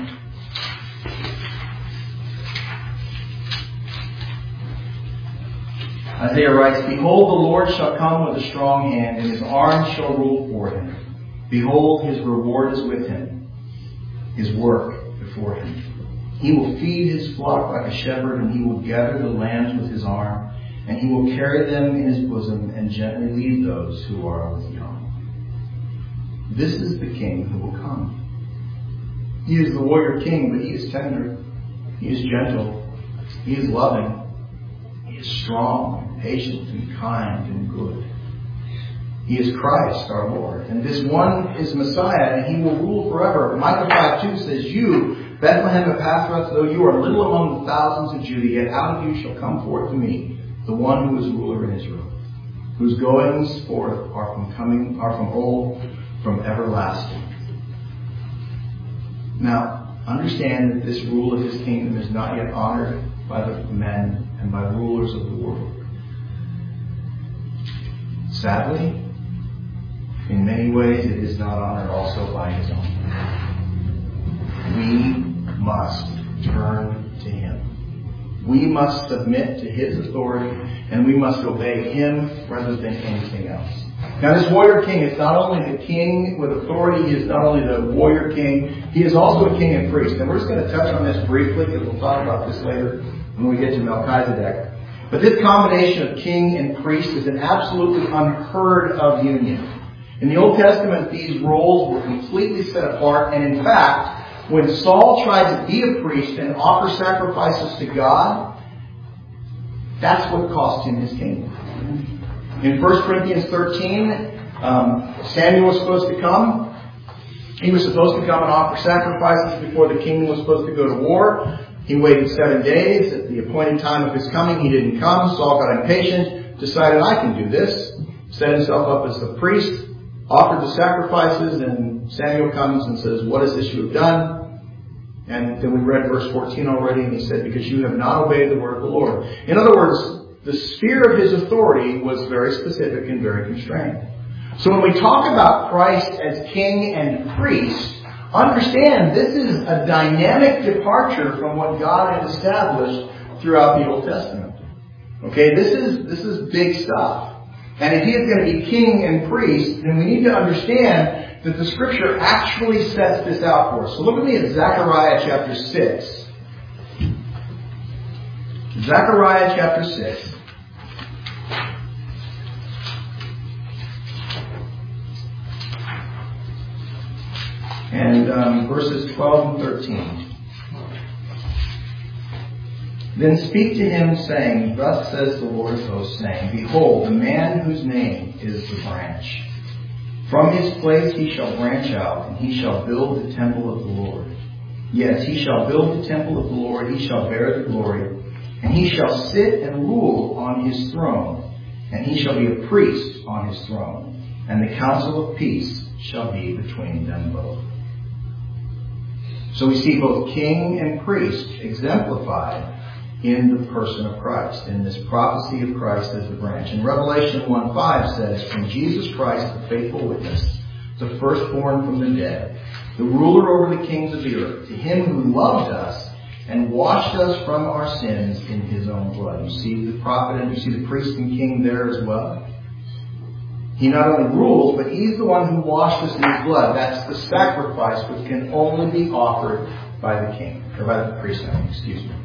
Speaker 1: Isaiah writes, behold, the Lord shall come with a strong hand, and his arm shall rule for him. Behold, his reward is with him, his work before him. He will feed his flock like a shepherd, and he will gather the lambs with his arm, and he will carry them in his bosom, and gently lead those who are with young. This is the king who will come. He is the warrior king, but he is tender. He is gentle. He is loving. He is strong, and patient, and kind, and good. He is Christ, our Lord. And this one is Messiah, and he will rule forever. Micah 5:2 says, you, Bethlehem Ephrathah, though you are little among the thousands of Judah, yet out of you shall come forth to me the one who is ruler in Israel, whose goings forth are from old, from everlasting. Now, understand that this rule of his kingdom is not yet honored by the men and by rulers of the world. Sadly, in many ways, it is not honored also by his own. We must turn to him. We must submit to his authority, and we must obey him rather than anything else. Now, this warrior king is not only the king with authority, he is not only the warrior king, he is also a king and priest. And we're just going to touch on this briefly, because we'll talk about this later when we get to Melchizedek. But this combination of king and priest is an absolutely unheard of union. In the Old Testament, these roles were completely set apart, and in fact, when Saul tried to be a priest and offer sacrifices to God, that's what cost him his kingdom. In 1 Corinthians 13, Samuel was supposed to come. He was supposed to come and offer sacrifices before the king was supposed to go to war. He waited 7 days. At the appointed time of his coming, he didn't come. Saul got impatient, decided, I can do this. Set himself up as the priest, offered the sacrifices, and Samuel comes and says, what is this you have done? And then we read verse 14 already, and he said, because you have not obeyed the word of the Lord. In other words, the sphere of his authority was very specific and very constrained. So when we talk about Christ as king and priest, understand this is a dynamic departure from what God had established throughout the Old Testament. Okay, this is big stuff. And if he is going to be king and priest, then we need to understand that the Scripture actually sets this out for us. So look with me at Zechariah chapter 6. Zechariah chapter 6. And verses 12 and 13. Then speak to him, saying, thus says the Lord of hosts, saying, behold, the man whose name is the branch. From his place he shall branch out, and he shall build the temple of the Lord. Yes, he shall build the temple of the Lord, he shall bear the glory, and he shall sit and rule on his throne, and he shall be a priest on his throne, and the counsel of peace shall be between them both. So we see both king and priest exemplified in the person of Christ, in this prophecy of Christ as the branch. And Revelation 1:5 says, from Jesus Christ, the faithful witness, the firstborn from the dead, the ruler over the kings of the earth, to him who loved us and washed us from our sins in his own blood. You see the prophet and you see the priest and king there as well. He not only rules, but he's the one who washed us in his blood. That's the sacrifice which can only be offered by the king, or by the priest, excuse me.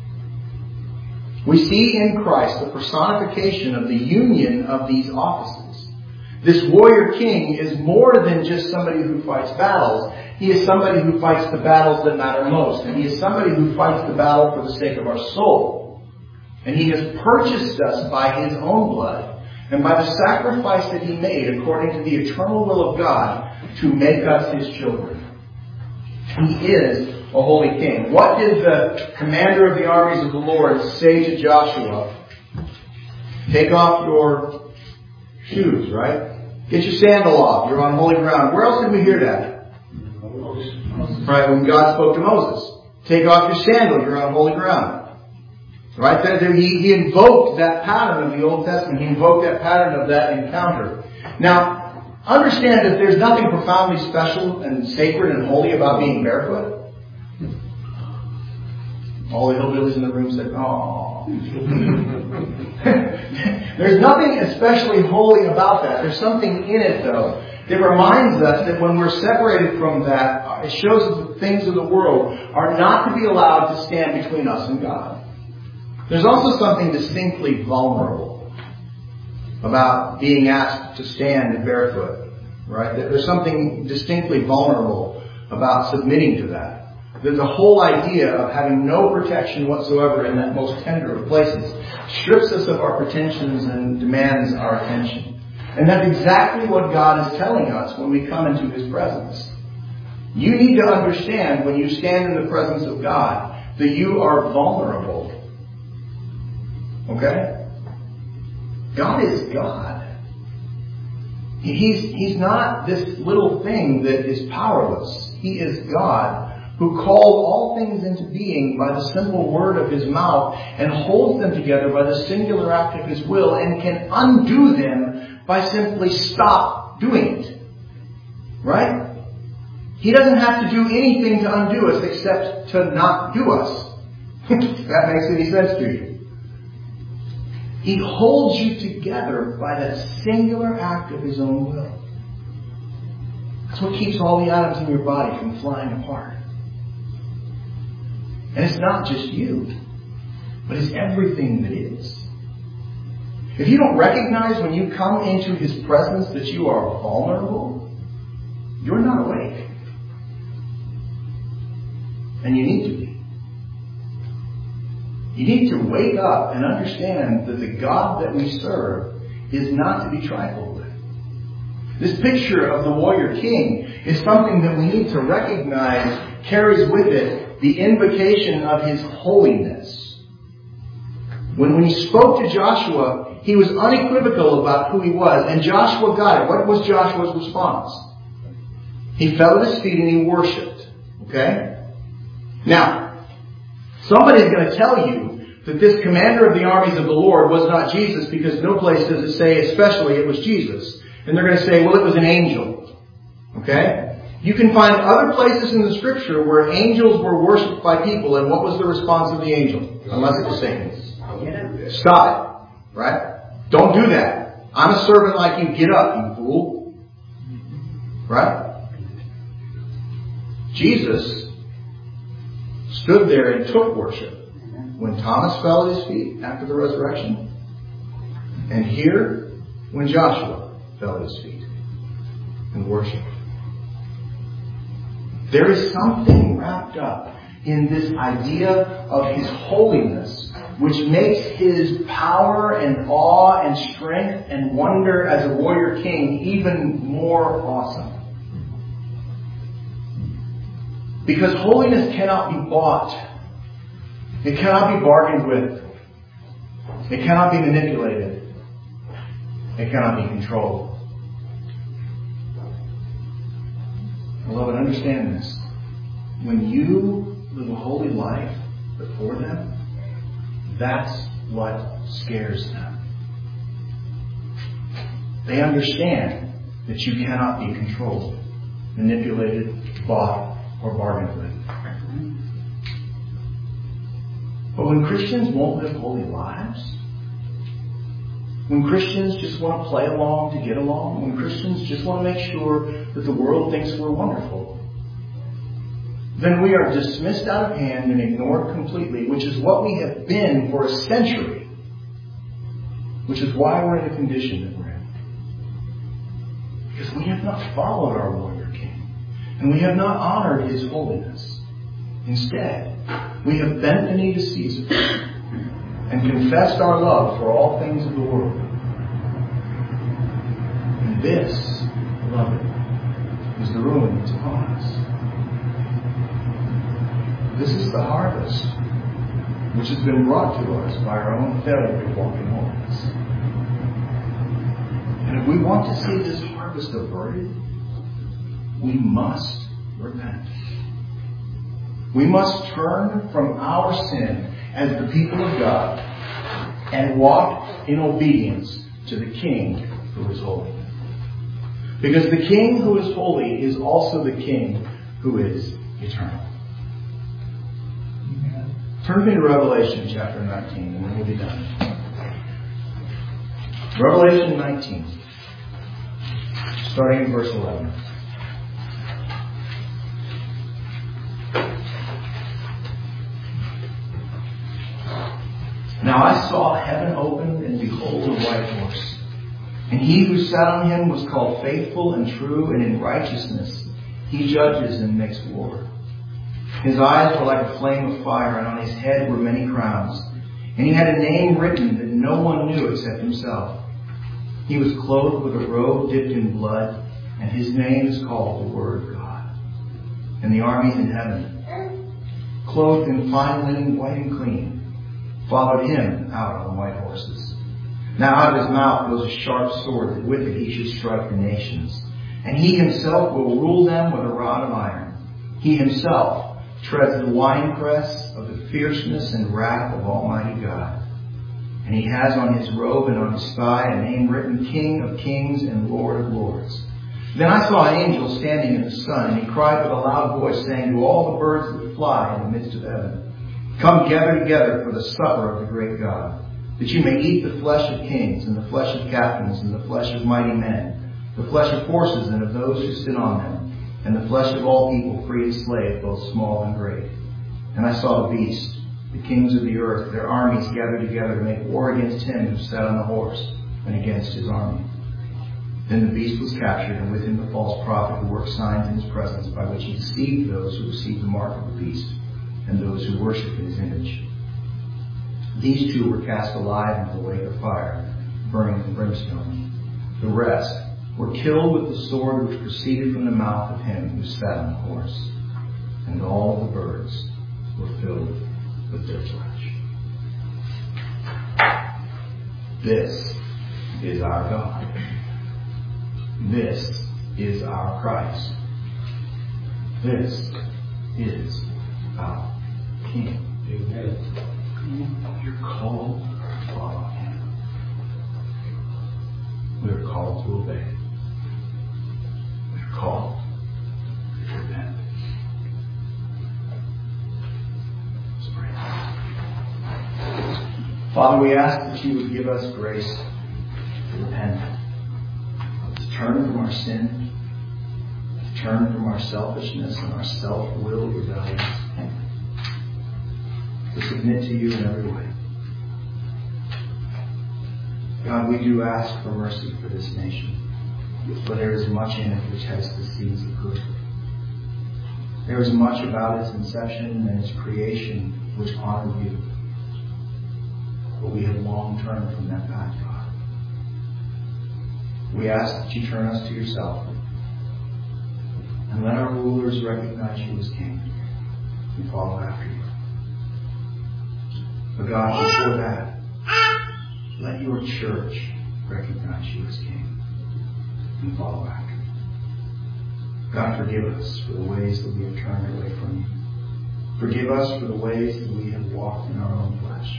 Speaker 1: We see in Christ the personification of the union of these offices. This warrior king is more than just somebody who fights battles. He is somebody who fights the battles that matter most. And he is somebody who fights the battle for the sake of our soul. And he has purchased us by his own blood and by the sacrifice that he made according to the eternal will of God to make us his children. He is a holy king. What did the commander of the armies of the Lord say to Joshua? Take off your shoes, right? Get your sandal off. You're on holy ground. Where else did we hear that? Right, when God spoke to Moses. Take off your sandal. You're on holy ground. Right? He invoked that pattern of the Old Testament. He invoked that pattern of that encounter. Now, understand that there's nothing profoundly special and sacred and holy about being barefoot. All the hillbillies in the room said, "Oh." There's nothing especially holy about that. There's something in it, though, that reminds us that when we're separated from that, it shows us that things of the world are not to be allowed to stand between us and God. There's also something distinctly vulnerable about being asked to stand barefoot, right? There's something distinctly vulnerable about submitting to that. There's a whole idea of having no protection whatsoever in that most tender of places. Strips us of our pretensions and demands our attention. And that's exactly what God is telling us when we come into his presence. You need to understand when you stand in the presence of God that you are vulnerable. Okay? God is God. He's not this little thing that is powerless. He is God who called all things into being by the simple word of his mouth and holds them together by the singular act of his will and can undo them by simply stop doing it. Right? He doesn't have to do anything to undo us except to not do us. If that makes any sense to you. He holds you together by that singular act of his own will. That's what keeps all the atoms in your body from flying apart. And it's not just you, but it's everything that is. If you don't recognize when you come into his presence that you are vulnerable, you're not awake. And you need to be. You need to wake up and understand that the God that we serve is not to be trifled with. This picture of the warrior king is something that we need to recognize carries with it the invocation of his holiness. When he spoke to Joshua, he was unequivocal about who he was, and Joshua got it. What was Joshua's response? He fell at his feet and he worshipped. Okay? Now, somebody's going to tell you that this commander of the armies of the Lord was not Jesus because no place does it say especially it was Jesus. And they're going to say, well, it was an angel. Okay? You can find other places in the scripture where angels were worshipped by people, and what was the response of the angel? Unless it was Satan. Stop it. Right? Don't do that. I'm a servant like you. Get up, you fool. Right? Jesus stood there and took worship when Thomas fell at his feet after the resurrection, and here when Joshua fell at his feet and worshiped. There is something wrapped up in this idea of his holiness, which makes his power and awe and strength and wonder as a warrior king even more awesome. Because holiness cannot be bought. It cannot be bargained with. It cannot be manipulated. It cannot be controlled. Beloved, understand this. When you live a holy life before them, that's what scares them. They understand that you cannot be controlled, manipulated, bought, or bargained with. But when Christians won't live holy lives, when Christians just want to play along to get along, when Christians just want to make sure that the world thinks we're wonderful, then we are dismissed out of hand and ignored completely, which is what we have been for a century, which is why we're in the condition that we're in. Because we have not followed our warrior king, and we have not honored his holiness. Instead, we have bent the knee to Caesar and confessed our love for all things of the world. And this, beloved, is the ruin that's upon us. This is the harvest which has been brought to us by our own failure to walk in holiness. And if we want to see this harvest averted, we must repent. We must turn from our sin as the people of God and walk in obedience to the King who is holy. Because the King who is holy is also the King who is eternal. Turn with me to Revelation chapter 19 and then we'll be done. Revelation 19, starting in verse 11. Now I saw heaven opened, and behold, a white horse. And he who sat on him was called Faithful and True, and in righteousness he judges and makes war. His eyes were like a flame of fire, and on his head were many crowns. And he had a name written that no one knew except himself. He was clothed with a robe dipped in blood, and his name is called the Word of God. And the armies in heaven, clothed in fine linen, white and clean, followed him out on white horses. Now out of his mouth goes a sharp sword, that with it he should strike the nations. And he himself will rule them with a rod of iron. He himself treads the winepress of the fierceness and wrath of Almighty God. And he has on his robe and on his thigh a name written, King of Kings and Lord of Lords. Then I saw an angel standing in the sun, and he cried with a loud voice, saying to all the birds that fly in the midst of heaven, Come gather together for the supper of the great God, that you may eat the flesh of kings, and the flesh of captains, and the flesh of mighty men, the flesh of horses and of those who sit on them, and the flesh of all people, free and slave, both small and great. And I saw the beast, the kings of the earth, their armies gathered together to make war against him who sat on the horse, and against his army. Then the beast was captured, and with him the false prophet who worked signs in his presence, by which he deceived those who received the mark of the beast, and those who worship his image. These two were cast alive into the lake of fire, burning with brimstone. The rest were killed with the sword which proceeded from the mouth of him who sat on the horse. And all the birds were filled with their flesh. This is our God. This is our Christ. This is our King. Amen. You're called to follow him. We are called to obey. We are called to repent. Let's pray. Father, we ask that you would give us grace to repent, to turn from our sin, to turn from our selfishness and our self-will rebellion, to submit to you in every way. God, we do ask for mercy for this nation, for there is much in it which has the seeds of good. There is much about its inception and its creation which honor you. But we have long turned from that path, God. We ask that you turn us to yourself and let our rulers recognize you as King and follow after you. But God, before that, let your church recognize you as King and follow after you. God, forgive us for the ways that we have turned away from you. Forgive us for the ways that we have walked in our own flesh.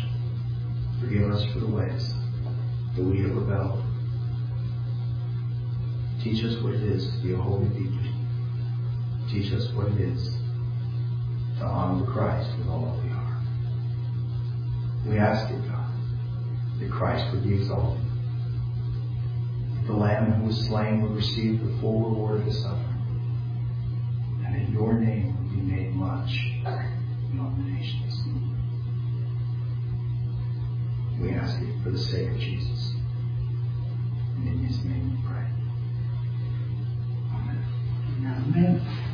Speaker 1: Forgive us for the ways that we have rebelled. Teach us what it is to be a holy people. Teach us what it is to honor Christ with all that we are. We ask you, God, that Christ would be exalted. The Lamb who was slain would receive the full reward of his suffering. And in your name would be made much beyond the nations. We ask you for the sake of Jesus. And in his name we pray. Amen.
Speaker 2: Amen.